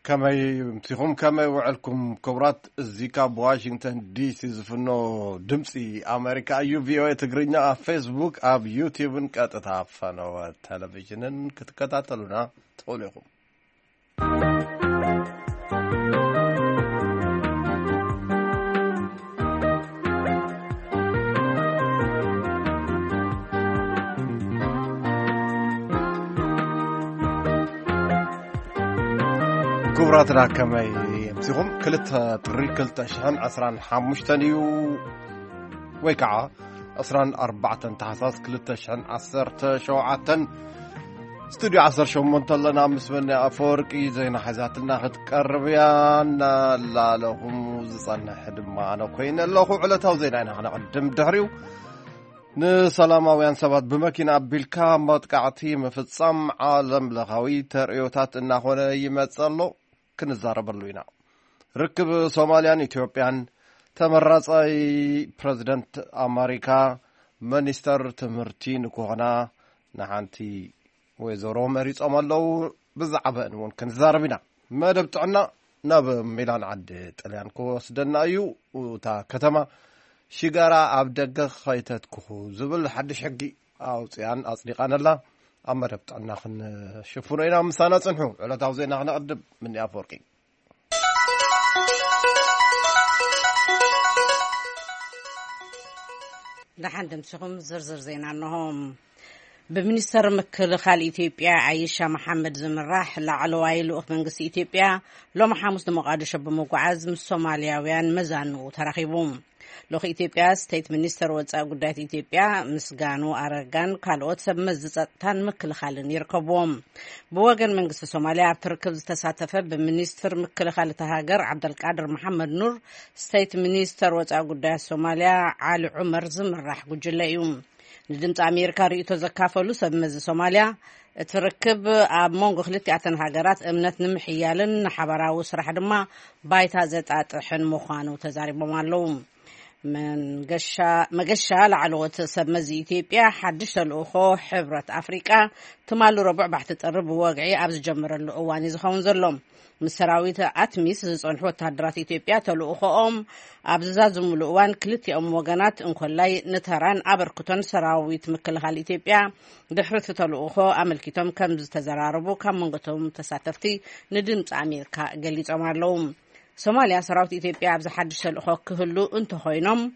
كما يمسيهم كما يوعلكم كبرات الزيكا بواشنطن دي سي زفنو دمسي أمريكا يو تقرينا فيسبوك أب يوتيوب كاتتعفنا وتلفزيون كتكتاتلونا تقوليكم كبراتنا كما يمسيهم كلتا طري كلتا شهن عسران حامشتنيو ويكعا عسران 4 تحساس كلتا شهن 10 شوعة استوديو 10 شو منطلنا مسمني أفوركي زينا حزاتنا خدقربيان لا لهم زصنا حد معنا كوين اللهو علتاو زينا أنا قدم دهريو نسلاماويان سبات بمكينة بالكا مطقعتي مفتصم عالم لغوي تريوتات إنهونا يمتصلو كنزاربلو إنا ركب صوماليان إثيوبيان تمرصي بريزيدنت أمريكا منستر تمرتين كوغنا نحانتي ويزورو مريص أمالو بزعبا نون كنزاربنا ما دبتعنا ناب ميلان عد طليان كو سدنا أيو وتا كتما شجرة أبدق خيتت كخو زبل حدش حقي أو يعني أصدقائنا الله أما ربطنا خن شوفونا هنا مسانا صنحو ولا تعوزينا خنا قدب مني أفوركي لحد مسخم زرزر زينا أنهم بمنستر مكلخال إثيوبيا عايشة محمد زمراح لعلوايل ومنقص إثيوبيا لو محامس مقادشة بمقعز الصومالياويان مزانو تراخيبهم لو إثيوبيا ستيت منستر وصا قدات إثيوبيا مسغانو أرغان كالوت سب مزصتان مكلخالن يركبوم بوغن منقص الصوماليا تركب تساتفه بمنستر مكلخال تهاجر عبد القادر محمد نور ستيت منستر وصا قدات الصوماليا علي عمر زمراح قجلايوم ندمت أمريكا رئيتو زكافلو سب مز صوماليا تركب مونغو خلتياتن هاجرات امنت نمحيالن حبراو سرح دما بايتا زطاطحن مخانو تزاريبومالو من مقشا لعلوت سب مز إثيوبيا حدش الأخو حبرة أفريقيا تمالو ربع بحث تقرب واقعي أبز جمر الأواني زخون زلوم مسراويت أتميس زصنحو تهدرات إثيوبيا تلوخوهم أبزازم الأوان كلتي وغنات انخلاي نتهران أبركتون سراويت مكلخال إثيوبيا دحرت تلوخو أملكتهم كم تزراربو كم منغتهم تساتفتي ندمت أمريكا قليت أمارلوم صوماليا سراوت إثيوبيا أبز حدش تلوخو كهلو انتو خوينهم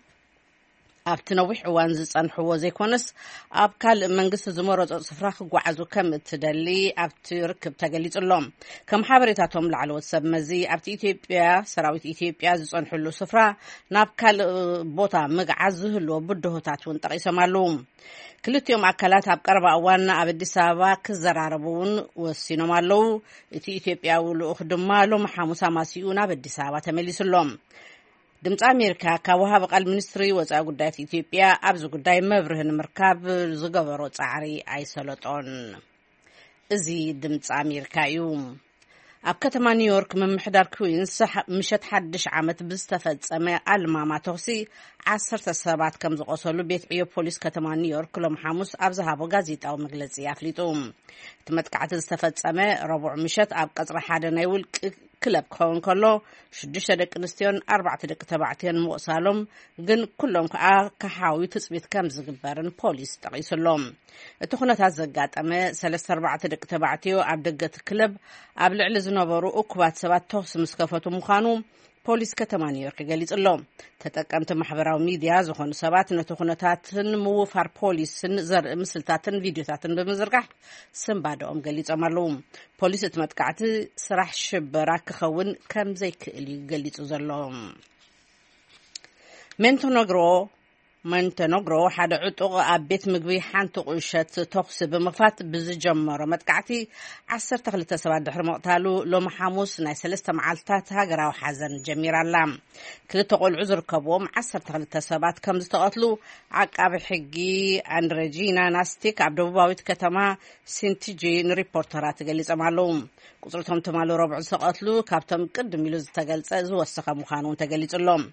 أبتنوح وانز صنحو زيكونس أبكال منقص زمرة صفراخ قعزو كم تدلي أبتركب تقليت اللوم كم حابرتاتهم لعلو السبمزي أبت إثيوبيا سراويت إثيوبيا صنحو اللو صفرا نابكال بوتا مقعزه اللو بده تاتون تقيسة مالوم كلتيوم أكلات أبقربا أولنا أبدي سابا كزراربون والسينو مالو إثيوبيا ولو أخدم مالو محاموسا ماسيونا أبدي سابا تمليس اللوم دمت أمريكا كوهاب قال منستري وصا قدات إثيوبيا أبز قداي مبرهن مركاب زقبرو تعري أي سلطون إزي دمت أمريكا يوم أبكتما نيويورك من محدار كوينز مشت حدش عامت بستفاد سماء الماما توسي 10 سبات كم زقصلو بيت عيو بوليس كتما نيويورك لهم حاموس أبزهابو غازيت أو مجلسي أفليتوم تمتكعت استفاد سماء ربع مشت أبقصر حدا نيول كلب كون كله 6 دق نستيون 4 دق تبعتين مقصالهم جن كلهم كحاوي تثبيت كم زغبرن بوليس تقيسلهم تخنت هزقات أما 3-4 دق تبعتيو أبدقت كلب أبلع لزنبرو أكبات سبات توس مسكفتو مخانو بوليس كتما نيويورك قاليت اللهم تتقمت محبراو ميديا زخون سبات نتخنتاتن موفر بوليس زر مسلتاتن فيديوتاتن بمزرقح سنبادوهم قاليت أمرلوم بوليس اتمتقعت سرح شبراك خون كم زي كالي قاليت زرلهم منتنقرو حدا عطوغ أبيت مقبي حانتو قوشت تقصي بمفات بزجمرو متقعتي 10 سبات دحر مقتالو لو محاموس ناي 3 معالتات هاقراو حزن جمير اللام كلتو قول عذر كبوم 10 سبات كم زتقاتلو عقاب حقي أندرجينا ناستيك عبدوباويت كتما سنتيجين ريبورترات قالي سمالوم قصرتهم تمالو ربع زتقاتلو كابتم قدم يلوز تقلص زوسخ مخانون تقليص اللوم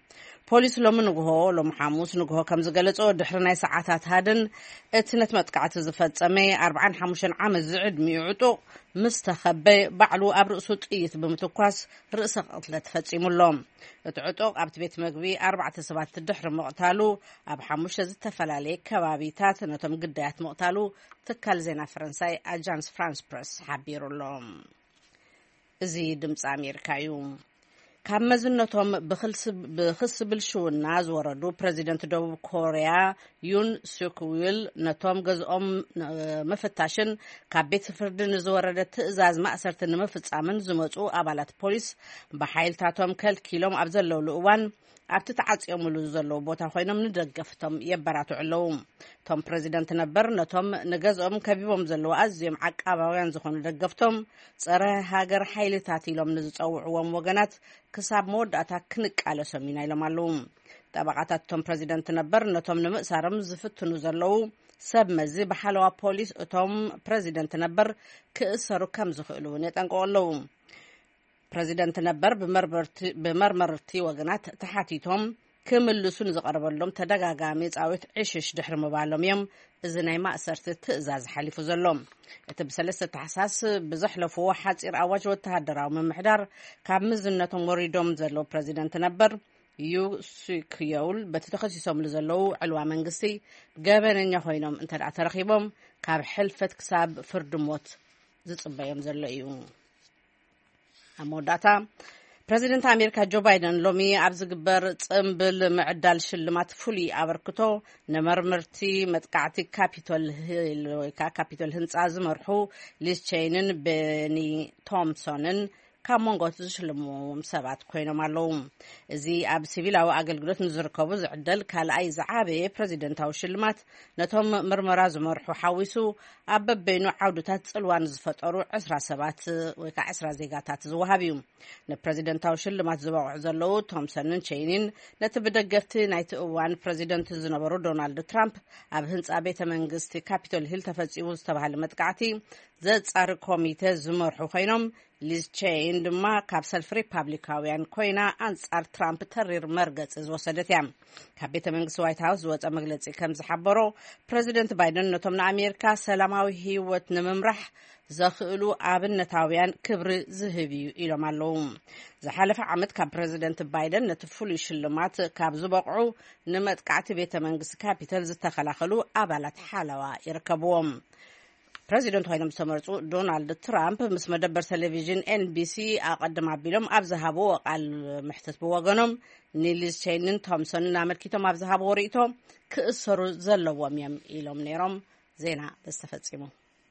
ፖሊስ ሎም ሓሙስ ንግሆ ከም ዝገለጾ ድሕሪ ናይ ሰዓታት ሃድን እትነት መጥቃዕቲ ዝፈጸመ 45 ዓመት ዝዕድሚኡ ዕጡቕ ምስ ተኸበ ባዕሉ ኣብ ርእሱ ጥይት ብምትኳስ ርእሰ ቅትለት ፈጺሙሎም እቲ ዕጡቕ ኣብቲ ቤት ምግቢ 4 ሰባት ድሕሪ መቕታሉ ኣብ 5 ዝተፈላለየ ከባቢታት ነቶም ግዳያት መቕታሉ ትካል ዜና ፈረንሳይ አጃንስ ፍራንስ ፕረስ ሓቢሩሎም። እዚ ድምፂ ኣሜሪካ እዩ። ካብ መዝነቶም ብክስ ብልሽውና ዝወረዱ ፕሬዚደንት ደቡብ ኮርያ ዩን ሱክዊል ነቶም ገዝኦም መፈታሽን ካብ ቤት ፍርዲ ንዝወረደ ትዕዛዝ ማእሰርቲ ንምፍጻምን ዝመፁ ኣባላት ፖሊስ ብሓይልታቶም ከልኪሎም ኣብ ዘለውሉ እዋን ኣብቲ ተዓጽዮምሉ ዘለዉ ቦታ ኮይኖም ንደገፍቶም የበራትዑ ኣለዉ። ቶም ፕሬዚደንት ነበር ነቶም ንገዝኦም ከቢቦም ዘለዉ ኣዝዮም ዓቃባውያን ዝኾኑ ደገፍቶም ጸረ ሃገር ሓይልታት ኢሎም ንዝፀውዕዎም ወገናት ክሳብ መወዳእታ ክንቃለሶም ኢና ኢሎም ኣለዉ። ጠበቃታት ቶም ፕሬዚደንት ነበር ነቶም ንምእሳሮም ዝፍትኑ ዘለዉ ሰብ መዚ ብሓለዋ ፖሊስ እቶም ፕሬዚደንት ነበር ክእሰሩ ከም ዝኽእሉ እውን የጠንቅቑ ኣለዉ። ፕሬዚደንት ነበር ብመርመርቲ ወገናት ተሓቲቶም ክምልሱ ንዝቐረበሎም ተደጋጋሚ ጻዊት ዕሽሽ ድሕሪ ምባሎም እዮም እዚ ናይ ማእሰርቲ ትእዛዝ ሓሊፉ ዘሎ። እቲ ብ3 ታሕሳስ ብዘሕለፍዎ ሓፂር ኣዋጅ ወተሃደራዊ ምምሕዳር ካብ ምዝነቶም ወሪዶም ዘለዉ ፕሬዚደንት ነበር ዩሱክየውል በቲ ተኸሲሶምሉ ዘለዉ ዕልዋ መንግስቲ ገበነኛ ኮይኖም እንተደኣ ተረኺቦም ካብ ሕልፈት ክሳብ ፍርዲ ሞት ዝጽበዮም ዘሎ እዩ። አሞዳታ ፕሬዚደንት ኣሜሪካ ጆ ባይደን ሎሚ ኣብ ዝግበር ጽምብል ምዕዳል ሽልማት ፍሉይ ኣበርክቶ ንመርመርቲ መጥቃዕቲ ካፒቶል ህንጻ ዝመርሑ ሊዝ ቼይንን ቤኒ ቶምሶንን ካብ መንጎት ዝሽልምዎም ሰባት ኮይኖም ኣለዉ። እዚ ኣብ ሲቪላዊ ኣገልግሎት ንዝርከቡ ዝዕደል ካልኣይ ዝዓበየ ፕሬዚደንታዊ ሽልማት ነቶም ምርመራ ዝመርሑ ሓዊሱ ኣብ በበይኑ ዓውድታት ጽልዋን ዝፈጠሩ 20 ሰባት ወይ ከዓ 20 ዜጋታት ዝወሃብ እዩ። ንፕሬዚደንታዊ ሽልማት ዝበቕዑ ዘለዉ ቶምሰንን ቼይኒን ነቲ ብደገፍቲ ናይቲ እዋን ፕሬዚደንት ዝነበሩ ዶናልድ ትራምፕ ኣብ ህንጻ ቤተ መንግስቲ ካፒቶል ሂል ተፈጺሙ ዝተባሃለ መጥቃዕቲ ዘጻሪ ኮሚቴ ዝመርሑ ኮይኖም ሊዝ ቼይን ድማ ካብ ሰልፊ ሪፓብሊካውያን ኮይና ኣንጻር ትራምፕ ተሪር መርገፂ ዝወሰደት እያ። ካብ ቤተ መንግስቲ ዋይት ሃውስ ዝወፀ መግለፂ ከም ዝሓበሮ ፕሬዚደንት ባይደን ነቶም ንኣሜሪካ ሰላማዊ ህይወት ንምምራሕ ዘኽእሉ ኣብነታውያን ክብሪ ዝህብ እዩ ኢሎም ኣለዉ። ዝሓለፈ ዓመት ካብ ፕሬዚደንት ባይደን ነቲ ፍሉይ ሽልማት ካብ ዝበቕዑ ንመጥቃዕቲ ቤተ መንግስቲ ካፒተል ዝተኸላኸሉ ኣባላት ሓለዋ ይርከብዎም። ፕሬዚደንት ኮይኖም ዝተመርጹ ዶናልድ ትራምፕ ምስ መደበር ቴሌቪዥን ኤንቢሲ ኣቐድም ኣቢሎም ኣብ ዝሃቦ ቃል ምሕተት ብወገኖም ኒሊዝ ቼይንን ቶምሶንን ኣመልኪቶም ኣብ ዝሃቦ ርእቶ ክእሰሩ ዘለዎም እዮም ኢሎም ነይሮም። ዜና ዝተፈጺሙ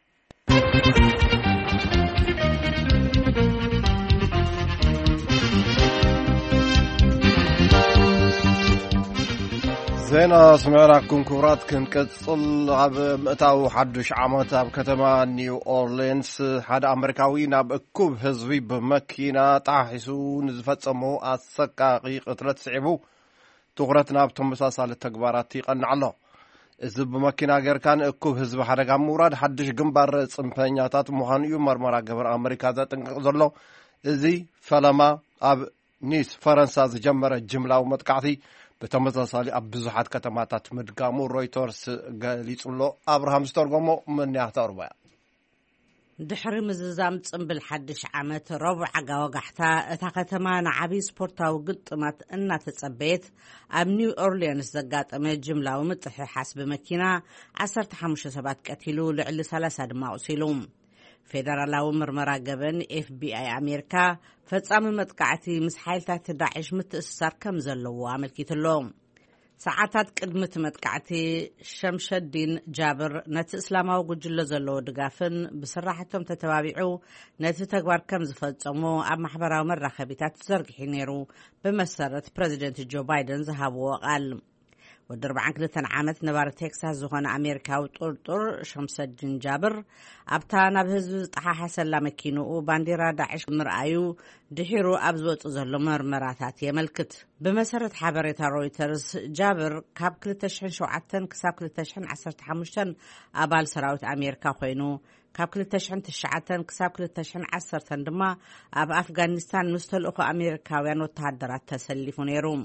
ዜና ስምዕናኩም ክቡራት ክንቅጽል ኣብ ምእታዊ ሓዱሽ ዓመት ኣብ ከተማ ኒው ኦርሊንስ ሓደ ኣሜሪካዊ ናብ እኩብ ህዝቢ ብመኪና ጣሒሱ ንዝፈጸሞ ኣሰቃቂ ቅትለት ስዒቡ ትኹረት ናብ ተመሳሳሊ ተግባራት ይቐንዕ ኣሎ። እዚ ብመኪና ጌርካ ንእኩብ ህዝቢ ሓደጋ ምውራድ ሓድሽ ግንባር ጽንፈኛታት ምዃኑ እዩ መርመራ ገበር ኣሜሪካ ዘጥንቅቕ ዘሎ። እዚ ፈለማ ኣብ ኒስ ፈረንሳ ዝጀመረ ጅምላዊ መጥቃዕቲ በተመሳሳሊ ኣብ ብዙሓት ከተማታት ምድጋሙ ሮይተርስ ገሊጹሎ። ኣብርሃም ዝተርጎሞ መንያህታ ርባያ ድሕሪ ምዝዛም ጽምብል ሓድሽ ዓመት ረቡዕ ወጋሕታ እታ ከተማ ንዓብዪ ስፖርታዊ ግጥማት እናተጸበየት ኣብ ኒው ኦርሊንስ ዘጋጠመ ጅምላዊ ምጥሕሓስ ብመኪና 15 ሰባት ቀቲሉ ልዕሊ 30 ድማ ቆሲሉ። ፌደራላዊ ምርመራ ገበን ኤፍቢአይ ኣሜሪካ ፈጻሚ መጥቃዕቲ ምስ ሓይልታት ዳዕሽ ምትእስሳር ከም ዘለዎ ኣመልኪትሎ። ሰዓታት ቅድሚ እቲ መጥቃዕቲ ሸምሸዲን ጃብር ነቲ እስላማዊ ጉጅለ ዘለዎ ድጋፍን ብስራሕቶም ተተባቢዑ ነቲ ተግባር ከም ዝፈጸሙ ኣብ ማሕበራዊ መራኸቢታት ዘርጊሑ ነይሩ። ብመሰረት ፕሬዚደንት ጆ ባይደን ዝሃብዎ ቃል ወዲ 42 ዓመት ነባሪ ቴክሳስ ዝኾነ ኣሜሪካዊ ጡርጡር ሸምሸዲን ጃብር ኣብታ ናብ ህዝቢ ዝጠሓሓሰላ መኪንኡ ባንዴራ ዳዕሽ ምርኣዩ ድሒሩ ኣብ ዝወፁ ዘሎ መርመራታት የመልክት። ብመሰረት ሓበሬታ ሮይተርስ ጃብር ካብ 2007 ክሳብ 2015 ኣባል ሰራዊት ኣሜሪካ ኮይኑ ካብ 2009 ክሳብ 2010 ድማ ኣብ ኣፍጋኒስታን ምስ ተልእኮ ኣሜሪካውያን ወተሃደራት ተሰሊፉ ነይሩ።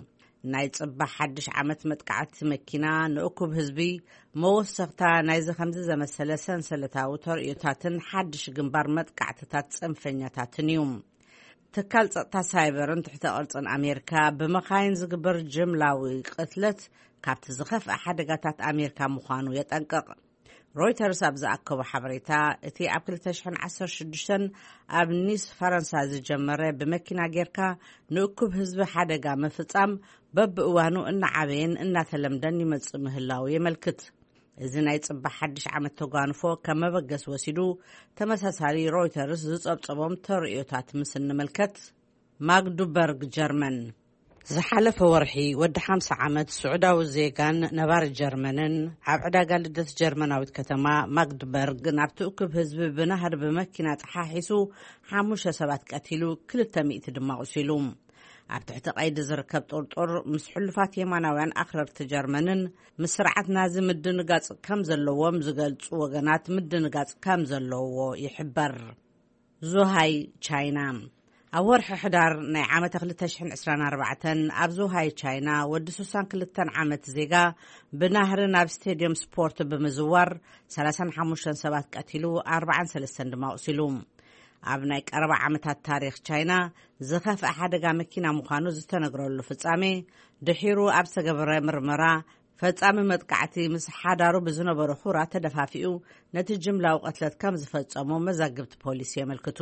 ናይ ጽባሕ ሓድሽ ዓመት መጥቃዕቲ መኪና ንእኩብ ህዝቢ መወሰኽታ ናይዚ ከምዚ ዘመሰለ ሰንሰለታዊ ተርእዮታትን ሓድሽ ግንባር መጥቃዕትታት ጽንፈኛታትን እዩ ትካል ጸጥታ ሳይበርን ትሕተ ቅርጽን ኣሜሪካ ብመኻይን ዝግበር ጅምላዊ ቅትለት ካብቲ ዝኸፍአ ሓደጋታት ኣሜሪካ ምዃኑ የጠንቅቕ ሮይተርስ ኣብ ዝኣከቦ ሓበሬታ እቲ ኣብ 2016 ኣብ ኒስ ፈረንሳ ዝጀመረ ብመኪና ጌርካ ንእኩብ ህዝቢ ሓደጋ ምፍጻም በብእዋኑ እናዓበየን እናተለምደን ይመጽእ ምህላው የመልክት እዚ ናይ ጽባሕ ሓድሽ ዓመት ተጓንፎ ከም መበገስ ወሲዱ ተመሳሳሊ ሮይተርስ ዝጸብጸቦም ተርእዮታት ምስ እንመልከት ማግዱበርግ ጀርመን ዝሓለፈ ወርሒ ወዲ 50 ዓመት ስዑዳዊ ዜጋን ነባር ጀርመንን ኣብ ዕዳጋ ልደት ጀርመናዊት ከተማ ማግዱበርግ ናብቲ እኩብ ህዝቢ ብናህር ብመኪና ተሓሒሱ 5 ሰባት ቀቲሉ 200 ድማ ቆሲሉ ኣብ ትሕቲ ቀይዲ ዝርከብ ጦርጦር ምስ ሕሉፋት የማናውያን ኣኽረርቲ ጀርመንን ምስ ስርዓት ናዚ ምድንጋጽ ከም ዘለዎም ዝገልጹ ወገናት ምድንጋጽ ከም ዘለዎ ይሕበር ዙሃይ ቻይና ኣብ ወርሒ ሕዳር ናይ ዓመት 2024 ኣብ ዙሃይ ቻይና ወዲ 62 ዓመት ዜጋ ብናህሪ ናብ ስቴድየም ስፖርት ብምዝዋር 35 ሰባት ቀቲሉ 43 ድማ ቆሲሉ ኣብ ናይ ቀረባ ዓመታት ታሪኽ ቻይና ዝኸፍአ ሓደጋ መኪና ምዃኑ ዝተነግረሉ ፍጻሜ ድሒሩ ኣብ ዝተገበረ ምርመራ ፈጻሚ መጥቃዕቲ ምስ ሓዳሩ ብዝነበሩ ሁራ ተደፋፊኡ ነቲ ጅምላዊ ቅትለት ከም ዝፈጸሙ መዛግብቲ ፖሊስ የመልክቱ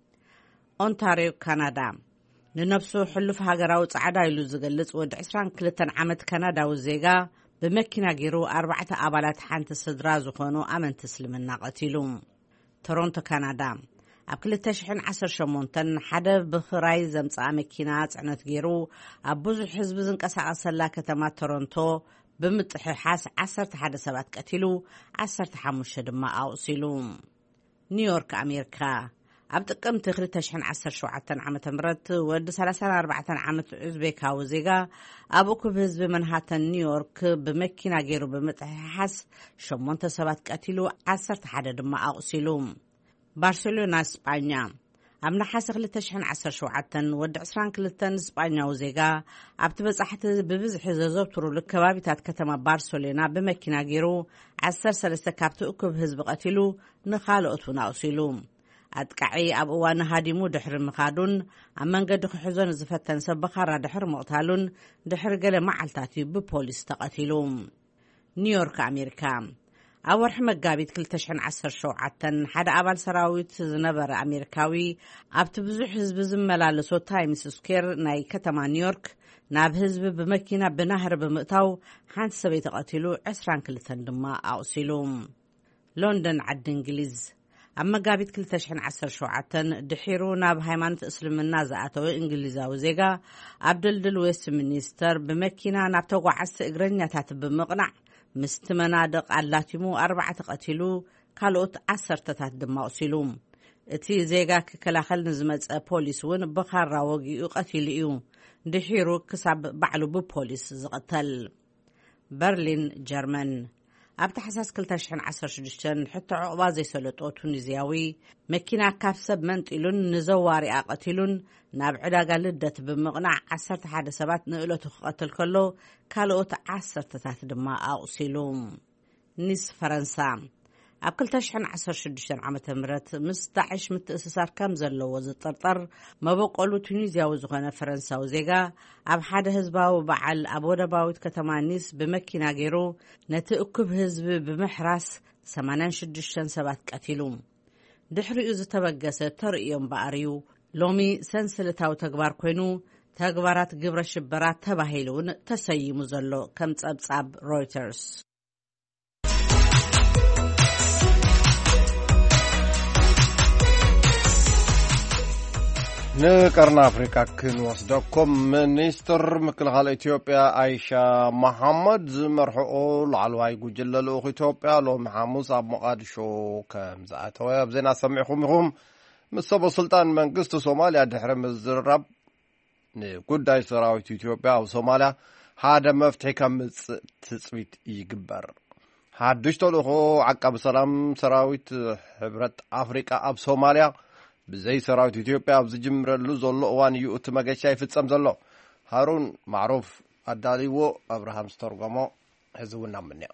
ኦንታሪዮ ካናዳ ንነፍሱ ሕሉፍ ሃገራዊ ጻዕዳ ኢሉ ዝገልጽ ወዲ 22 ዓመት ካናዳዊ ዜጋ ብመኪና ገይሩ 4 ኣባላት ሓንቲ ስድራ ዝኾኑ ኣመንቲ እስልምና ቀቲሉ ቶሮንቶ ካናዳ ኣብ 2018 ሓደ ብኽራይ ዘምጽኣ መኪና ጽዕነት ገይሩ ኣብ ብዙሕ ህዝቢ ዝንቀሳቐሰላ ከተማ ቶሮንቶ ብምጥሕሓስ 11 ሰባት ቀቲሉ 15 ድማ ኣቁሲሉ ኒውዮርክ ኣሜሪካ ኣብ ጥቅምቲ 2017 ዓ.ም ወዲ 34 ዓመት ኡዝቤካዊ ዜጋ ኣብ እኩብ ህዝቢ መንሃተን ኒውዮርክ ብመኪና ገይሩ ብምጥሕሓስ 8 ሰባት ቀቲሉ 11 ድማ ኣቁሲሉ ባርሴሎና ስጳኛ ኣብ ነሓስ 2017 ወዲ 22 ስጳኛዊ ዜጋ ኣብቲ በጻሕቲ ብብዝሒ ዘዘውትሩሉ ከባቢታት ከተማ ባርሴሎና ብመኪና ገይሩ 13 ካብቲ እኩብ ህዝቢ ቀቲሉ ንኻልኦት እውን ኣቁሲሉ ኣጥቃዒ ኣብ እዋን ሃዲሙ ድሕሪ ምኻዱን ኣብ መንገዲ ክሕዞን ዝፈተን ሰብ ብኻራ ድሕሪ ምቕታሉን ድሕሪ ገለ መዓልታት ብፖሊስ ተቐቲሉ ኒውዮርክ ኣሜሪካ ኣብ ወርሒ መጋቢት 2017 ሓደ ኣባል ሰራዊት ዝነበረ ኣሜሪካዊ ኣብቲ ብዙሕ ህዝቢ ዝመላለሶ ታይምስ ስኩዌር ናይ ከተማ ኒውዮርክ ናብ ህዝቢ ብመኪና ብናህሪ ብምእታው ሓንቲ ሰበይቲ ቀቲሉ 22 ድማ ኣቁሲሉ ሎንደን ዓዲ እንግሊዝ ኣብ መጋቢት 2017 ድሒሩ ናብ ሃይማኖት እስልምና ዝኣተወ እንግሊዛዊ ዜጋ ኣብ ድልድል ዌስት ሚኒስተር ብመኪና ናብ ተጓዓዝቲ እግረኛታት ብምቕናዕ ምስቲ መናድቕ ኣላቲሙ 4 ቀቲሉ ካልኦት 10ታት ድማ ቆሲሉ እቲ ዜጋ ክከላኸል ንዝመፀ ፖሊስ እውን ብኻራ ወጊኡ ቀቲሉ እዩ ድሒሩ ክሳብ ባዕሉ ብፖሊስ ዝቕተል በርሊን ጀርመን ኣብ ታሕሳስ 2016 ሕቶ ዕቑባ ዘይሰለጦ ቱኒዝያዊ መኪና ካብ ሰብ መንጢሉን ንዘዋሪኣ ቀቲሉን ናብ ዕዳጋ ልደት ብምቕናዕ 11 ሰባት ንእለቱ ክቐትል ከሎ ካልኦት 10ታት ድማ ኣቁሲሉ ኒስ ፈረንሳ ኣብ 2016 ዓመተ ምህረት ምስ ዳዕሽ ምትእስሳር ከም ዘለዎ ዝጠርጠር መበቆሉ ቱኒዝያዊ ዝኾነ ፈረንሳዊ ዜጋ ኣብ ሓደ ህዝባዊ በዓል ኣብ ወደባዊት ከተማ ኒስ ብመኪና ገይሩ ነቲ እኩብ ህዝቢ ብምሕራስ 86 ሰባት ቀቲሉ ድሕሪኡ ዝተበገሰ ተርእዮም በኣርዩ ሎሚ ሰንሰለታዊ ተግባር ኮይኑ ተግባራት ግብረ ሽበራ ተባሂሉን ተሰይሙ ዘሎ ከም ጸብጻብ ሮይተርስ ንቀርና ኣፍሪካ ክንወስደኩም ሚኒስትር ምክልኻል ኢትዮጵያ አይሻ መሐመድ ዝመርሕኦ ላዕለዋይ ጉጅለ ልኡኽ ኢትዮጵያ ሎሚ ሐሙስ ኣብ ሞቃዲሾ ከም ዝኣተወ ኣብ ዜና ሰሚዕኹም ኢኹም ምስ ሰበ ስልጣን መንግስቲ ሶማልያ ድሕሪ ምዝርራብ ንጉዳይ ሰራዊት ኢትዮጵያ ኣብ ሶማልያ ሓደ መፍትሒ ከምፅእ ትፅቢት ይግበር ሓድሽ ተልእኾ ዓቃቢ ሰላም ሰራዊት ሕብረት ኣፍሪቃ ኣብ ሶማልያ ብዘይ ሰራዊት ኢትዮጵያ ኣብ ዝጅምረሉ ዘሎ እዋን እዩ እቲ መገሻ ይፍጸም ዘሎ ሃሩን ማዕሩፍ ኣዳሊዎ ኣብርሃም ዝተርጎሞ ህዝውና ምንያ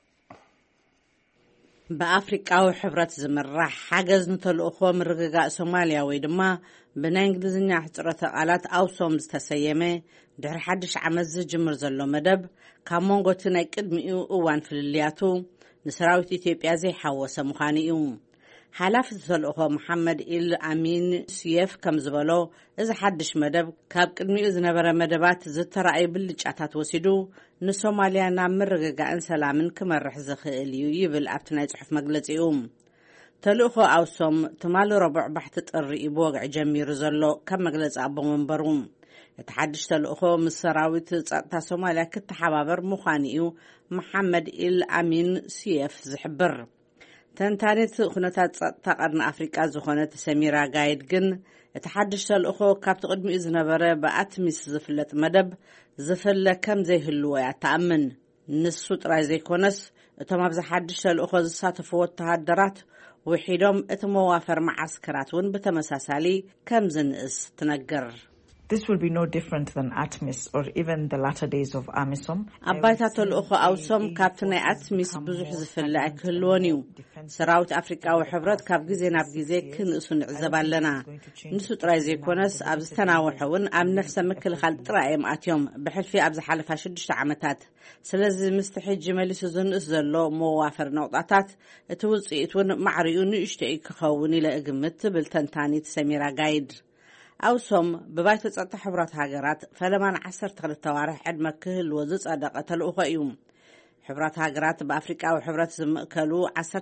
በአፍሪካዊ ሕብረት ዝምራሕ ሓገዝ ንተልእኾ ምርግጋእ ሶማልያ ወይ ድማ ብናይ እንግሊዝኛ ሕጽረተ ቃላት ኣውሶም ዝተሰየመ ድሕሪ 1 ዓመት ዝጅምር ዘሎ መደብ ካብ መንጎቲ ናይ ቅድሚኡ እዋን ፍልልያቱ ንሰራዊት ኢትዮጵያ ዘይሓወሰ ምዃኑ እዩ። ሓላፊ ተልእኾ መሐመድ ኢል አሚን ሲየፍ ከም ዝበሎ እዚ ሓድሽ መደብ ካብ ቅድሚኡ ዝነበረ መደባት ዝተራእዩ ብልጫታት ወሲዱ ንሶማልያ ናብ ምርግጋእን ሰላምን ክመርሕ ዝኽእል እዩ ይብል ኣብቲ ናይ ጽሑፍ መግለጺኡ። ተልእኾ ኣውሶም ትማሊ ረቡዕ ባሕቲ ጥሪ ብወግዒ ጀሚሩ ዘሎ ካብ መግለጺ ኣቦ መንበሩ እቲ ሓድሽ ተልእኾ ምስ ሰራዊት ጸጥታ ሶማልያ ክትሓባበር ምዃኑ እዩ መሐመድ ኢል አሚን ሲየፍ ዝሕብር። ተንታኒት ኩነታት ጸጥታ ቀርኒ ኣፍሪቃ ዝኾነት ሰሚራ ጋይድ ግን እቲ ሓድሽ ተልእኾ ካብቲ ቅድሚኡ ዝነበረ ብኣትሚስ ዝፍለጥ መደብ ዝፍለ ከም ዘይህልዎ እያ ተኣምን። ንሱ ጥራይ ዘይኮነስ እቶም ኣብዚ ሓድሽ ተልእኾ ዝሳተፉ ወተሃደራት ውሒዶም እቲ መዋፈር ማዓስከራት እውን ብተመሳሳሊ ከም ዝንእስ ትነግር። This will be no different than ATMIS or even the latter days of AMISOM. ኣባይታ ተልእኾ ኣውሶም ካብቲ ናይ ኣትሚስ ብዙሕ ዝፍለ ኣይክህልዎን እዩ። ሰራዊት ኣፍሪቃዊ ሕብረት ካብ ግዜ ናብ ግዜ ክንእሱ ንዕዘብ ኣለና። ንሱ ጥራይ ዘይኮነስ ኣብ ዝተናወሐ እውን ኣብ ነፍሰ ምክልኻል ጥራይ እዮም ኣትዮም ብሕልፊ ኣብ ዝሓለፋ 6 ዓመታት። ስለዚ ምስቲ ሕጂ መሊሱ ዝንእስ ዘሎ መዋፈር ነቑጣታት እቲ ውፅኢት እውን ማዕሪኡ ንእሽተይ ክኸውን ኢለ እግምት ትብል ተንታኒት ሰሚራ ጋይድ። ኣውሶም ብባይቶ ጸጥታ ሕብራት ሃገራት ፈለማን 12 ዋርሕ ዕድመ ክህልዎ ዝጸደቐ ተልእኾ እዩ። ሕብራት ሃገራት ብኣፍሪቃዊ ሕብረት ዝምእከሉ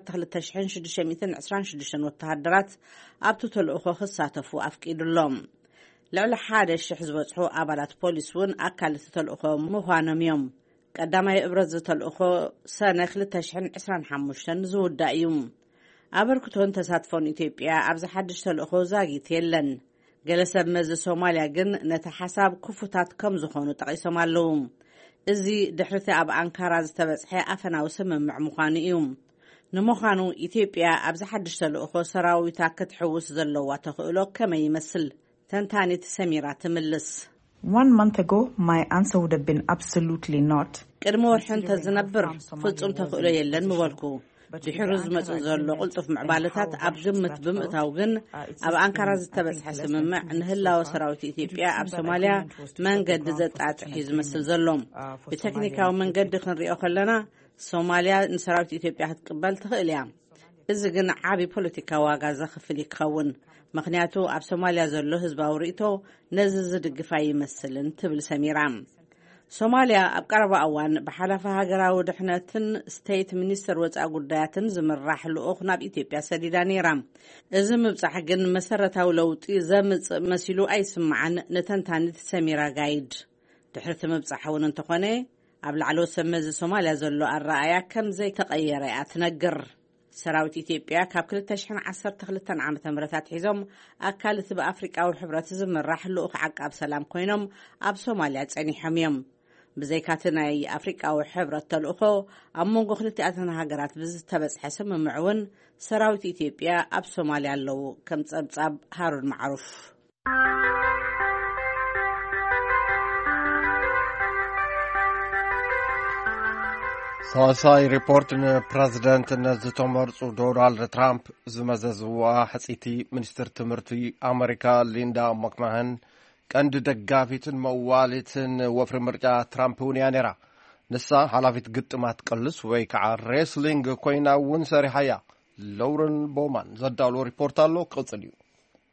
12626 ወተሃደራት ኣብቲ ተልእኾ ክሳተፉ ኣፍቂዱሎም። ልዕሊ 1000 ዝበጽሑ ኣባላት ፖሊስ እውን ኣካል እቲ ተልእኾ ምዃኖም እዮም። ቀዳማይ እብረት ዝተልእኾ ሰነ 2025 ዝውዳእ እዩ። ኣበርክቶን ተሳትፎን ኢትዮጵያ ኣብዚ ሓድሽ ተልእኾ ዛጊት የለን። ገለ ሰብ መዚ ሶማልያ ግን ነቲ ሓሳብ ክፉታት ከም ዝኾኑ ጠቒሶም ኣለዉ። እዚ ድሕርቲ ኣብ ኣንካራ ዝተበጽሐ ኣፈናዊ ስምምዕ ምዃኑ እዩ። ንምዃኑ ኢትዮጵያ ኣብዚ ሓድሽ ተልእኾ ሰራዊታ ክትሕውስ ዘለዋ ተኽእሎ ከመይ ይመስል? ተንታኒት ሰሚራ ትምልስ። 1 month ago, my answer would have been absolutely not. ቅድሚ ወርሒ እንተዝነብር ፍጹም ተኽእሎ የለን ምበልኩ። ድሕሪ ዝመጽእ ዘሎ ቁልጡፍ ምዕባለታት ኣብ ግምት ብምእታው ግን ኣብ ኣንካራ ዝተበጽሐ ስምምዕ ንህላወ ሰራዊት ኢትዮጵያ ኣብ ሶማልያ መንገዲ ዘጣጥሕ ዝመስል ዘሎ። ብቴክኒካዊ መንገዲ ክንሪኦ ከለና ሶማልያ ንሰራዊት ኢትዮጵያ ክትቅበል ትኽእል እያ። እዚ ግን ዓቢ ፖለቲካዊ ዋጋ ዘኽፍል ይኸውን። ምክንያቱ ኣብ ሶማልያ ዘሎ ህዝባዊ ርእይቶ ነዚ ዝድግፋ ይመስልን ትብል ሰሚራ። ሶማልያ ኣብ ቀረባ እዋን ብሓላፋ ሃገራዊ ድሕነትን ስቴት ሚኒስተር ወፃኢ ጉዳያትን ዝምራሕ ልኡኽ ናብ ኢትዮጵያ ሰዲዳ ነይራ። እዚ ምብጻሕ ግን መሰረታዊ ለውጢ ዘምጽእ መሲሉ ኣይስምዓን ንተንታኒት ሰሚራ ጋይድ። ድሕርቲ ምብጻሕ እውን እንተኾነ ኣብ ላዕለወ ሰመዚ ሶማልያ ዘሎ ኣረኣያ ከም ዘይተቐየረ እያ ትነግር። ሰራዊት ኢትዮጵያ ካብ 2012 ዓመተ ምህረታት ሒዞም ኣካል እቲ ብኣፍሪቃዊ ሕብረት ዝምራሕ ልኡኽ ዓቃብ ሰላም ኮይኖም ኣብ ሶማልያ ጸኒሖም እዮም። ብዘይካቲ ናይ ኣፍሪቃዊ ሕብረት ተልእኾ ኣብ መንጎ ክልቲኣተን ሃገራት ብዝተበጽሐ ስምምዕ እውን ሰራዊት ኢትዮጵያ ኣብ ሶማልያ ኣለዉ ከም ጸብጻብ ሃሩን ማዕሩፍ። ሳሳይ ሪፖርት ንፕሬዚደንትነት ዝተመርጹ ዶናልድ ትራምፕ ዝመዘዝዋ ሕጺቲ ሚኒስትር ትምህርቲ ኣሜሪካ ሊንዳ ማክማህን ቀንዲ ደጋፊትን መዋሊትን ወፍሪ ምርጫ ትራምፕ እውን እያ ነይራ። ንሳ ሓላፊት ግጥማት ቅልስ ወይ ከዓ ሬስሊንግ ኮይና እውን ሰሪሓ እያ። ሎረን ቦማን ዘዳልዎ ሪፖርት ኣሎ ክቕጽል እዩ።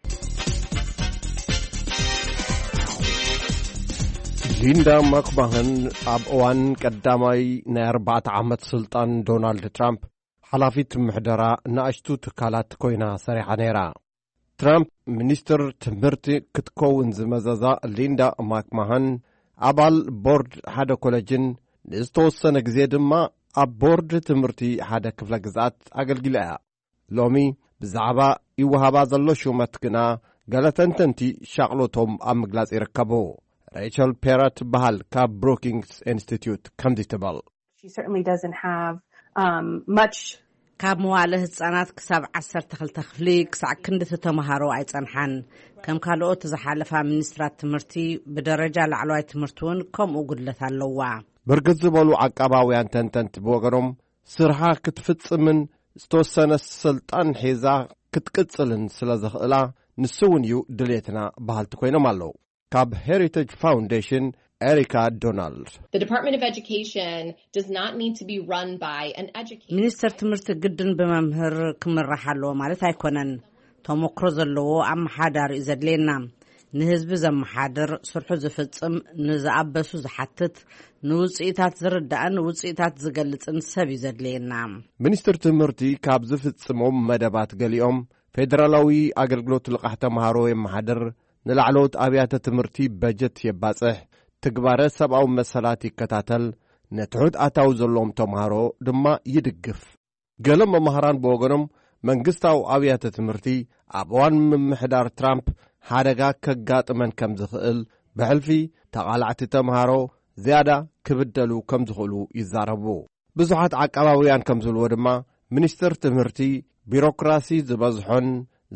ሊንዳ ማክማህን ኣብ እዋን ቀዳማይ ናይ 4 ዓመት ስልጣን ዶናልድ ትራምፕ ሓላፊት ምሕደራ ንኣሽቱ ትካላት ኮይና ሰሪሓ ነይራ። ትራምፕ ሚኒስትር ትምህርቲ ክትከውን ዝመዘዛ ሊንዳ ማክማህን ኣባል ቦርድ ሓደ ኮሌጅን ንዝተወሰነ ግዜ ድማ ኣብ ቦርድ ትምህርቲ ሓደ ክፍለ ግዛት ኣገልጊላ እያ። ሎሚ ብዛዕባ ይወሃባ ዘሎ ሹመት ግና ገለ ተንተንቲ ሻቕሎቶም ኣብ ምግላጽ ይርከቡ። ሬቸል ፔረት ባህል ካብ ብሮኪንግስ ኢንስቲትዩት ከምዚ ትብል። She certainly doesn't have much ካብ መዋዕለ ህፃናት ክሳብ 12 ክፍሊ ክሳዕ ክንዲ ተማሃሮ ኣይጸንሓን ከም ካልኦት ዝሓለፋ ሚኒስትራት ትምህርቲ ብደረጃ ላዕለዋይ ትምህርቲ እውን ከምኡ ጉድለት ኣለዋ ብርግጽ ዝበሉ ዓቃባውያን ተንተንቲ ብወገኖም ስርሓ ክትፍጽምን ዝተወሰነ ስልጣን ሒዛ ክትቅጽልን ስለ ዝኽእላ ንሱ እውን እዩ ድሌትና ባህልቲ ኮይኖም ኣለዉ ካብ ሄሪቴጅ ፋውንዴሽን Erica Donald. The Department of Education does not need to be run by an educator. Minister ትምህርቲ ግድን በመምህር ክምራሕ ኣለዎ ማለት ኣይኮነን ተሞክሮ ዘለዎ ኣመሓዳሪ እዩ ዘድልየና ንህዝቢ ዘመሓድር ስርሑ ዝፍጽም ንዝኣበሱ ዝሓትት ንውጽኢታት ዝርዳእን ውጽኢታት ዝገልጽን ሰብ እዩ ዘድልየና ሚኒስትር ትምህርቲ ካብ ዝፍጽሞም መደባት ገሊኦም ፌደራላዊ ኣገልግሎት ልቓሕ ተምሃሮ የመሓድር ንላዕለዎት ኣብያተ ትምህርቲ በጀት የባጽሕ ትግባረ ሰብኣዊ መሰላት ይከታተል ነትሑት ኣታው ዘለዎም ተምሃሮ ድማ ይድግፍ ገለም መምህራን ብወገኖም መንግስታዊ ኣብያተ ትምህርቲ ኣብ እዋን ምምሕዳር ትራምፕ ሓደጋ ከጋጥመን ከም ዝኽእል ብሕልፊ ተቓላዕቲ ተምሃሮ ዝያዳ ክብደሉ ከም ዝኽእሉ ይዛረቡ ብዙሓት ዓቃባውያን ከም ዝብልዎ ድማ ሚኒስትር ትምህርቲ ቢሮክራሲ ዝበዝሖን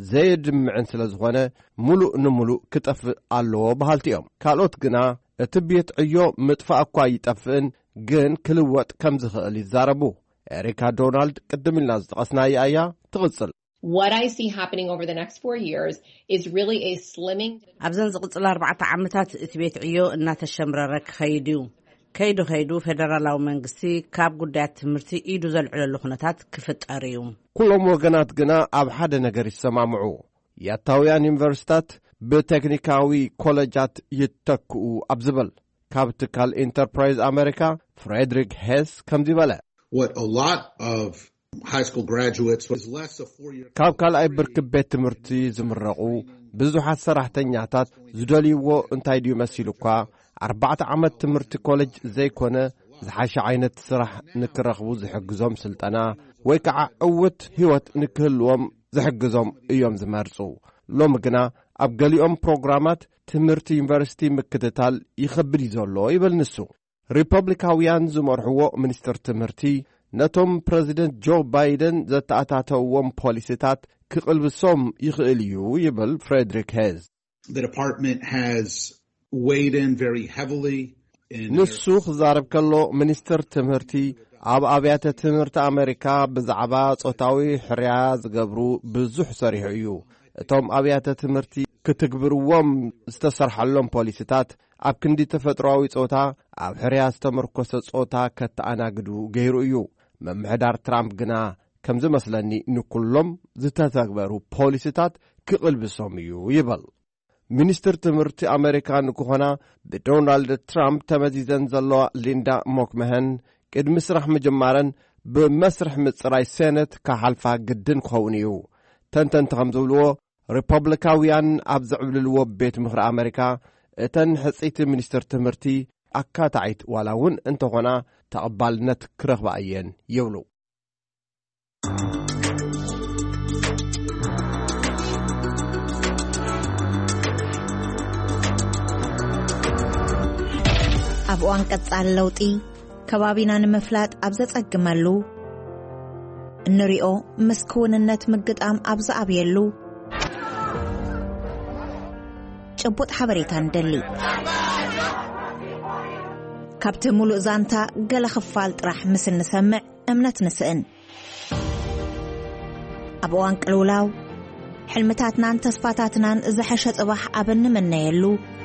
ዘየድምዕን ስለ ዝኾነ ሙሉእ ንሙሉእ ክጠፍእ ኣለዎ ባህልቲ እዮም ካልኦት ግና እቲ ቤት ዕዮ ምጥፋእ እኳ ይጠፍእን ግን ክልወጥ ከም ዝኽእል ይዛረቡ ኤሪካ ዶናልድ ቅድም ኢልና ዝጠቐስናያ እያ ትቕጽል What I see happening over the next 4 years is really a slimming ኣብዘን ዝቕጽል 4 ዓመታት እቲ ቤት ዕዮ እናተሸምረረ ክኸይድ እዩ ከይዱ ፌደራላዊ መንግስቲ ካብ ጉዳያት ትምህርቲ ኢዱ ዘልዕለሉ ኩነታት ክፍጠር እዩ ኩሎም ወገናት ግና ኣብ ሓደ ነገር ይሰማምዑ ያታውያን ዩኒቨርሲታት ብቴክኒካዊ ኮሌጃት ይተክኡ ኣብ ዝብል ካብ ትካል ኢንተርፕራይዝ ኣሜሪካ ፍሬድሪክ ሄስ ከም ዝበለ What a lot of high school graduates was less a 4-year ካብ ካልኣይ ብርኪ ቤት ትምህርቲ ዝምረቑ ብዙሓት ሰራሕተኛታት ዝደልይዎ እንታይ ድዩ መሲሉ እኳ 4 ዓመት ትምህርቲ ኮሌጅ ዘይኮነ ዝሓሸ ዓይነት ስራሕ ንክረኽቡ ዝሕግዞም ስልጠና ወይ ከዓ ዕውት ህይወት ንክህልዎም ዝሕግዞም እዮም ዝመርጹ ሎም ግና ኣብ ገሊኦም ፕሮግራማት ትምህርቲ ዩኒቨርሲቲ ምክትታል ይኸብድ ዘሎ ይብል ንሱ ሪፐብሊካውያን ዝመርሕዎ ሚኒስትር ትምህርቲ ነቶም ፕሬዚደንት ጆ ባይደን ዘተኣታተውዎም ፖሊሲታት ክቕልብሶም ይኽእል እዩ ይብል ፍሬድሪክ ሄዝ The department has weighed in very heavily in ንሱ ክዛረብ ከሎ ሚኒስትር ትምህርቲ ኣብ ኣብያተ ትምህርቲ ኣሜሪካ ብዛዕባ ጾታዊ ሕርያ ዝገብሩ ብዙሕ ሰሪሑ እዩ እቶም ኣብያተ ትምህርቲ ክትግብርዎም ዝተሰርሐሎም ፖሊሲታት ኣብ ክንዲ ተፈጥሮአዊ ጾታ ኣብ ሕርያ ዝተመርኮሰ ጾታ ከተኣናግዱ ገይሩ እዩ መምሕዳር ትራምፕ ግና ከም ዝመስለኒ ንኩሎም ዝተተግበሩ ፖሊሲታት ክቕልብሶም እዩ ይብል ሚኒስትር ትምህርቲ ኣሜሪካ ንክኾና ብዶናልድ ትራምፕ ተመዚዘን ዘለዋ ሊንዳ ሞክመህን ቅድሚ ስራሕ ምጅማረን ብመስርሕ ምጽራይ ሴነት ካሓልፋ ግድን ክኸውን እዩ ተንተንቲ ከም ዝብልዎ ሪፐብሊካውያን ኣብ ዘዕብልልዎ ቤት ምኽሪ ኣሜሪካ እተን ሕጺቲ ሚኒስትር ትምህርቲ ኣካታዒት ዋላ እውን እንተኾና ተቐባልነት ክረኽባ እየን ይብሉ ኣብ እዋን ቀጻሊ ለውጢ ከባቢና ንምፍላጥ ኣብ ዘጸግመሉ እንሪኦ ምስክውንነት ምግጣም ኣብ ዝኣብየሉ ጭቡጥ ሓበሬታ እንደሊ ካብቲ ሙሉእ ዛንታ ገለ ክፋል ጥራሕ ምስል ንሰምዕ እምነት ንስእን ኣብ እዋን ቅልውላው ሕልምታትናን ተስፋታትናን ዝሐሸ ጽባሕ ኣብ እንመነየሉ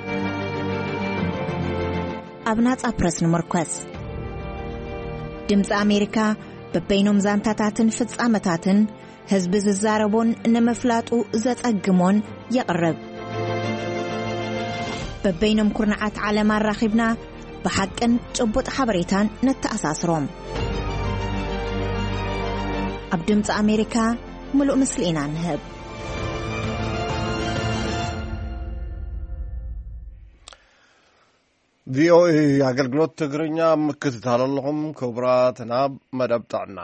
ኣብ ናጻ ፕረስ ንምርኮስ ድምፂ ኣሜሪካ በበይኖም ዛንታታትን ፍጻመታትን ህዝቢ ዝዛረቦን ንምፍላጡ ዘጸግሞን የቕርብ በበይኖም ኩርናዓት ዓለም ኣራኺብና ብሓቅን ጭቡጥ ሓበሬታን ነተኣሳስሮም ኣብ ድምፂ ኣሜሪካ ምሉእ ምስሊ ኢና ንህብ ቪኦኤ አገልግሎት ትግርኛ ምክትታል ኣለኹም ክቡራት ናብ መደብ ጥዕና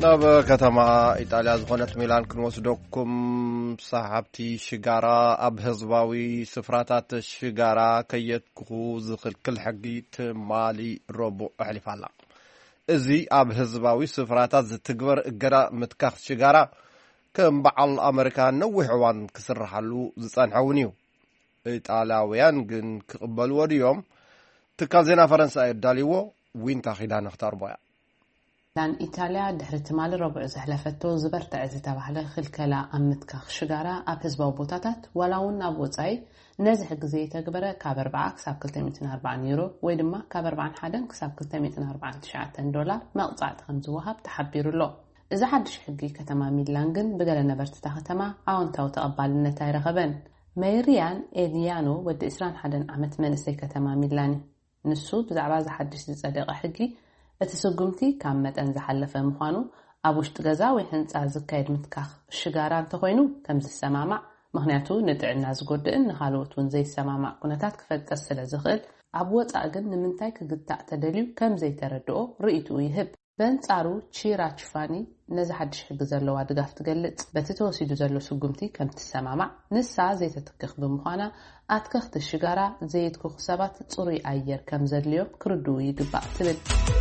ናብ ከተማ ኢጣልያ ዝኾነት ሚላን ክንወስደኩም ሰሓብቲ ሽጋራ ኣብ ህዝባዊ ስፍራታት ሽጋራ ከየትክኹ ዝኽልክል ሕጊ ትማሊ ረቡዕ ኣሕሊፋላ። እዚ ኣብ ህዝባዊ ስፍራታት ዝትግበር እገዳ ምትካኽ ሽጋራ ከም በዓል ኣሜሪካ ነዊሕ እዋን ክስርሓሉ ዝጸንሐውን እዩ። ኢጣልያውያን ግን ክቕበልዎ ድዮም? ትካል ዜና ፈረንሳይ ኣዳልይዎ ዊንታ ኺዳን እኽተርቦያ ላን ኢጣልያ ድሕሪ ትማሊ ረቡዕ ዘሕለፈቶ ዝበርትዕ ዝተባህለ ክልከላ ኣብ ምትካኽ ሽጋራ ኣብ ህዝባዊ ቦታታት ዋላ እውን ኣብ ወጻኢ ነዚ ሕጊ ዘይተግበረ ካብ 40 ክሳብ 240 ዩሮ ወይ ድማ ካብ 41 ክሳብ 249 ዶላር መቕጻዕቲ ከም ዝወሃብ ተሓቢሩ ኣሎ። እዚ ሓድሽ ሕጊ ከተማ ሚላን ግን ብገለ ነበርቲ ከተማ ኣዎንታዊ ተቐባልነት ኣይረኸበን። ሜሪያን ኤዲያኖ ወዲ 21 ዓመት መንእሰይ ከተማ ሚላን ንሱ ብዛዕባ ዝሓድሽ ዝጸደቐ ሕጊ እቲ ስጉምቲ ካብ መጠን ዝሓለፈ ምዃኑ ኣብ ውሽጢ ገዛ ወይ ህንጻ ዝካየድ ምትካኽ ሽጋራ እንተኾይኑ ከም ዝሰማማዕ ምኽንያቱ ንጥዕና ዝጎድእን ንኻልኦት እውን ዘይሰማማዕ ኩነታት ክፈጠር ስለ ዝኽእል ኣብ ወጻኢ ግን ንምንታይ ክግታእ ተደልዩ ከም ዘይተረድኦ ርእይቱ ይህብ። በንጻሩ ቺራ ቹፋኒ ነዚ ሓድሽ ሕጊ ዘለዋ ድጋፍ ትገልጽ። በቲ ተወሲዱ ዘሎ ስጉምቲ ከም ትሰማማዕ ንሳ ዘይተትክኽ ብምዃና ኣትከኽቲ ሽጋራ ዘይትክኹ ሰባት ጽሩይ ኣየር ከም ዘድልዮም ክርድኡ ይግባእ ትብል።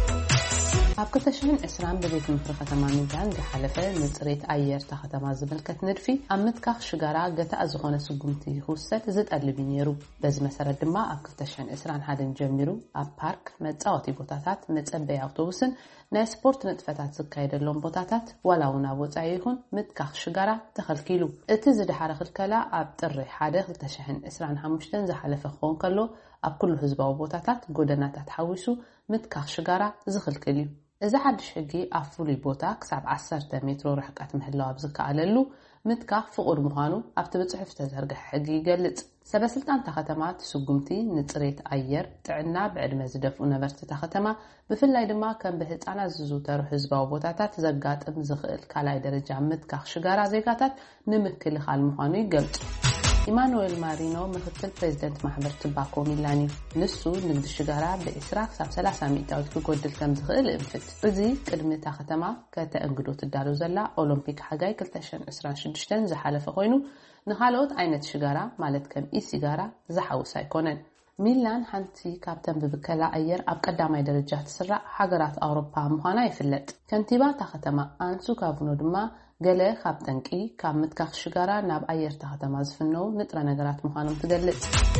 ኣብ 2020 በቤት ምክሪ ከተማ ሚላን ዝሓለፈ ንጽሬት ኣየር ከተማ ዝምልከት ንድፊ ኣብ ምትካኽ ሽጋራ ገታእ ዝኾነ ስጉምቲ ክውሰድ ዝጠልብ ነይሩ። በዚ መሰረት ድማ ኣብ 2021 ጀሚሩ ኣብ ፓርክ መጻወቲ ቦታታት መጸበዪ ኣውቶቡስን ናይ ስፖርት ንጥፈታት ዝካየደሎም ቦታታት ዋላ እውን ኣብ ወጻኢ ይኹን ምትካኽ ሽጋራ ተኸልኪሉ። እቲ ዝድሓረ ክልከላ ኣብ ጥሪ 1 2025 ዝሓለፈ ክኸውን ከሎ ኣብ ኩሉ ህዝባዊ ቦታታት ጎደናታት ሓዊሱ ምትካኽ ሽጋራ ዝኽልክል እዩ። እዚ ሓድሽ ሕጊ ኣብ ፍሉይ ቦታ ክሳብ 10 ሜትሮ ርሕቀት ምህላው ኣብ ዝከኣለሉ ምትካኽ ፍቑድ ምዃኑ ኣብቲ ብጽሑፍ ዝተዘርግሐ ሕጊ ይገልጽ። ሰበስልጣን ከተማ ትስጉምቲ ንጽሬት ኣየር ጥዕና ብዕድመ ዝደፍኡ ነበርቲ ከተማ ብፍላይ ድማ ከም ብህፃናት ዝዝውተሩ ህዝባዊ ቦታታት ዘጋጥም ዝኽእል ካልኣይ ደረጃ ምትካኽ ሽጋራ ዜጋታት ንምክልኻል ምዃኑ ይገልጹ። ኢማኑኤል ማሪኖ ምክትል ፕሬዝደንት ማሕበር ትባኮ ሚላን ንሱ ንግዲ ሽጋራ ብ20 ክሳብ 30 ሚእታዊት ክጎድል ከም ዝኽእል እንፍት። እዚ ቅድሚ እታ ከተማ ከተእንግዶ ትዳሎ ዘላ ኦሎምፒክ ሓጋይ 2026 ዝሓለፈ ኮይኑ ንኻልኦት ዓይነት ሽጋራ ማለት ከም ኢሲጋራ ዝሓውስ ኣይኮነን። ሚላን ሓንቲ ካብተን ብብከላ ኣየር ኣብ ቀዳማይ ደረጃ ትስራዕ ሃገራት ኣውሮፓ ምዃና ይፍለጥ። ከንቲባ እታ ከተማ አንሱ ካቭኖ ድማ ገለ ካብ ጠንቂ ካብ ምትካኽ ሽጋራ ናብ ኣየር ከተማ ዝፍነው ንጥረ ነገራት ምዃኖም ትገልጽ።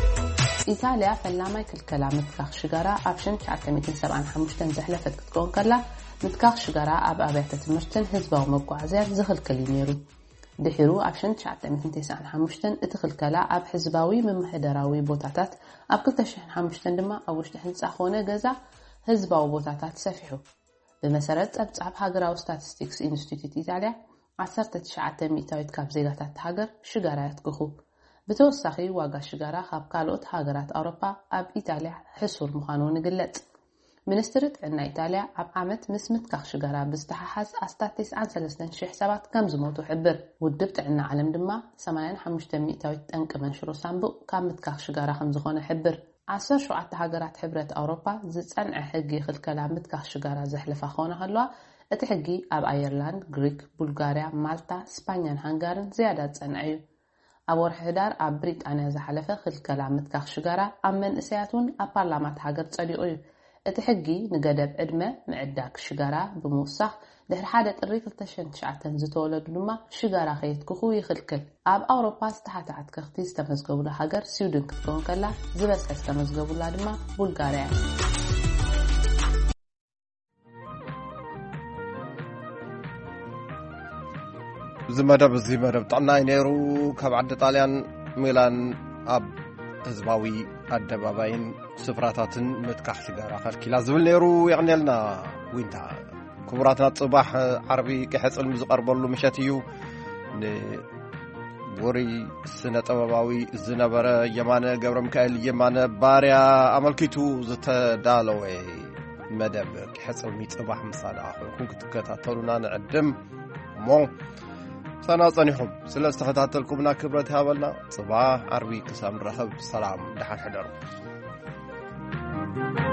ኢጣልያ ፈላማይ ክልከላ ምትካኽ ሽጋራ ኣብ 1975 ዘሕለፈት ክትከውን ከላ ምትካኽ ሽጋራ ኣብ ኣብያተ ትምህርትን ህዝባዊ መጓዓዝያን ዝኽልክል ነይሩ። ድሒሩ ኣብ 1995 እቲ ክልከላ ኣብ ህዝባዊ መምሕደራዊ ቦታታት ኣብ 2005 ድማ ኣብ ውሽጢ ህንጻ ኾነ ገዛ ህዝባዊ ቦታታት ሰፊሑ። ብመሰረት ጸብጻብ ሃገራዊ ስታቲስቲክስ ኢንስቲትዩት ኢጣልያ 19 ሚእታዊት ካብ ዜጋታት ሃገር ሽጋራ ያትክኹ። ብተወሳኺ ዋጋ ሽጋራ ካብ ካልኦት ሃገራት ኣውሮፓ ኣብ ኢጣልያ ሕሱር ምዃኑ ንግለጽ። ሚኒስትሪ ጥዕና ኢጣልያ ኣብ ዓመት ምስ ምትካኽ ሽጋራ ብዝተሓሓዝ 93,000 ሰባት ከም ዝሞቱ ሕብር። ውድብ ጥዕና ዓለም ድማ 85 ሚእታዊት ጠንቂ መንሽሮ ሳንቡቕ ካብ ምትካኽ ሽጋራ ከም ዝኾነ ሕብር። 17 ሃገራት ሕብረት ኣውሮፓ ዝጸንዐ ሕጊ ክልከላ ምትካኽ ሽጋራ ዘሕልፋ ኾነ ከለዋ እቲ ሕጊ ኣብ ኣየርላንድ፣ ግሪክ፣ ቡልጋርያ፣ ማልታ፣ ስፓኛን ሃንጋርን ዝያዳ ጸንዐ እዩ። ኣብ ወርሒ ህዳር ኣብ ብሪጣንያ ዝሓለፈ ክልከላ ምትካኽ ሽጋራ ኣብ መንእሰያትን ኣብ ፓርላማት ሃገር ጸዲቑ እዩ። እቲ ሕጊ ንገደብ ዕድመ ምዕዳግ ሽጋራ ብምውሳኽ ድሕሪ 1 ጥሪ 2009 ዝተወለዱ ድማ ሽጋራ ከየትክኹ ይኽልክል። ኣብ ኣውሮፓ ዝተሓታዓት ከኽቲ ዝተመዝገቡላ ሃገር ስዊድን ክትከውን ከላ ዝበዝሐ ዝተመዝገቡላ ድማ ቡልጋርያ። ዝመደብ ጥዕናይ ነይሩ ካብ ዓዲ ጣልያን ሚላን ኣብ ህዝባዊ ኣደባባይን ስፍራታትን ምትካኽ ሽጋራ ከልኪላ ዝብል ነይሩ። ይቕኒልና ዊንታ ክቡራትና ጽባሕ ዓርቢ ክሕጽል ዝቐርበሉ ምሸት እዩ። ንውሪ ስነ ጥበባዊ ዝነበረ የማነ ገብረ ሚካኤል የማነ ባርያ ኣመልኪቱ ዝተዳለወ መደብ ክሕጽል ጽባሕ ምሳሌ ኮይንኩም ክትከታተሉና ንዕድም እሞ ሰና ጸኒኹም ስለ ዝተኸታተልኩምና ክብረት ሃበልና። ጽባሕ ዓርቢ ክሳብ ንረኸብ ሰላም ድሓን ሕደሩ።